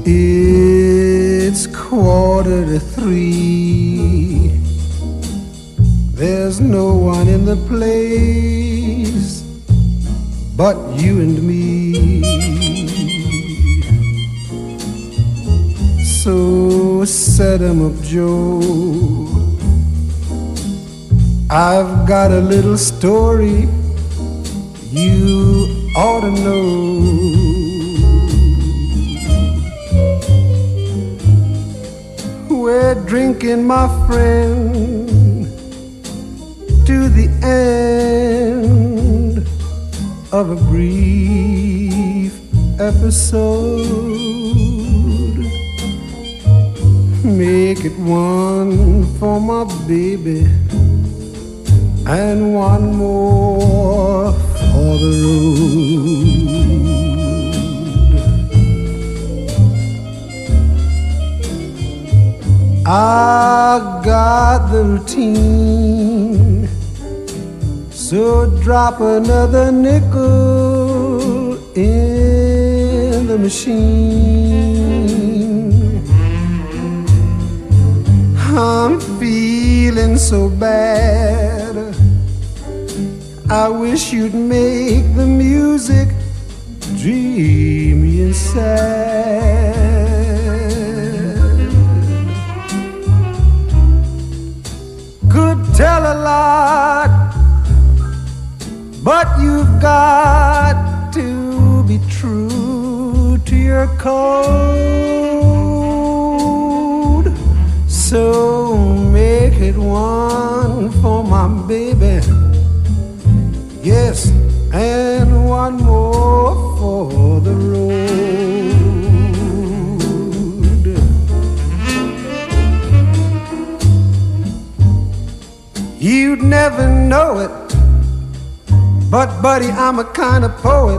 It's 2:45. There's no one in the place but you and me. So set 'em up, Joe. I've got a little story you ought to know. We're drinking, my friend, to the end of a brief episode. Make it one for my baby and one more for the road. I got the routine, so drop another nickel in the machine. I'm feeling so bad, I wish you'd make the music dreamy and sad. Could tell a lot, but you've got to be true to your code. So make it one for my baby, yes, and one more for the road. You'd never know it, but buddy, I'm a kind of poet,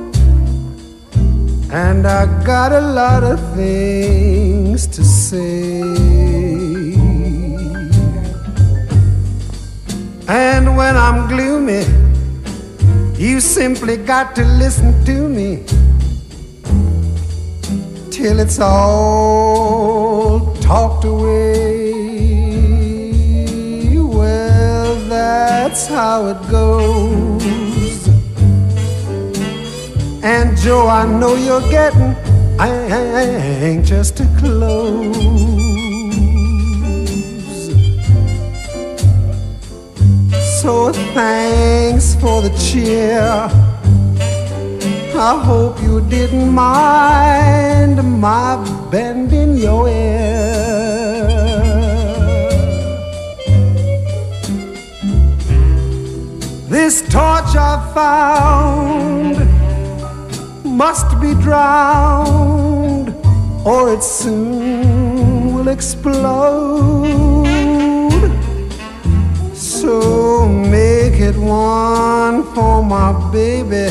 and I got a lot of things to say. And when I'm gloomy, you simply got to listen to me till it's all talked away. Well, that's how it goes. And Joe, I know you're getting anxious to close. So thanks for the cheer. I hope you didn't mind my bending your ear. This torch I found must be drowned, or it soon will explode. So make it one for my baby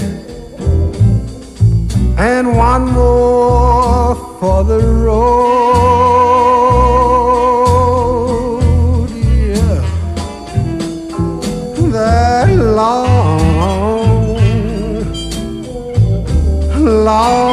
and one more for the road. Yeah, that long